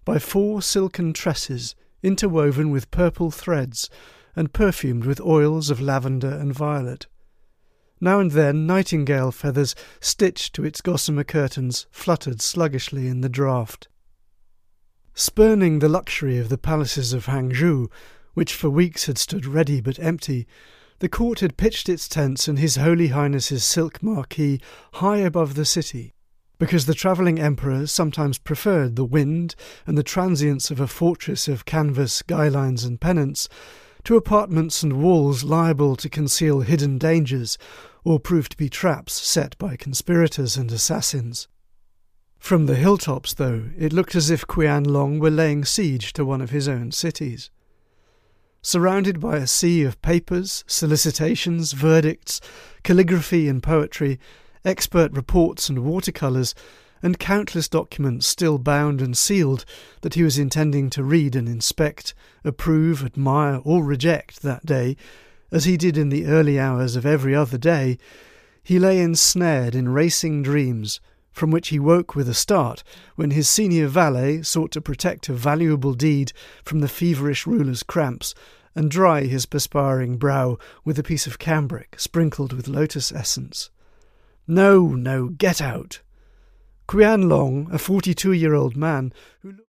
by 4 silken tresses interwoven with purple threads and perfumed with oils of lavender and violet. Now and then nightingale feathers stitched to its gossamer curtains fluttered sluggishly in the draught. Spurning the luxury of the palaces of Hangzhou, which for weeks had stood ready but empty, the court had pitched its tents in His Holy Highness's silk marquee high above the city, because the travelling emperor sometimes preferred the wind and the transience of a fortress of canvas, guylines and pennants to apartments and walls liable to conceal hidden dangers or prove to be traps set by conspirators and assassins. From the hilltops, though, it looked as if Qianlong were laying siege to one of his own cities. Surrounded by a sea of papers, solicitations, verdicts, calligraphy and poetry, expert reports and watercolours, and countless documents still bound and sealed that he was intending to read and inspect, approve, admire, or reject that day, as he did in the early hours of every other day, he lay ensnared in racing dreams, from which he woke with a start when his senior valet sought to protect a valuable deed from the feverish ruler's cramps and dry his perspiring brow with a piece of cambric sprinkled with lotus essence. No, get out! Qianlong, a 42-year-old man who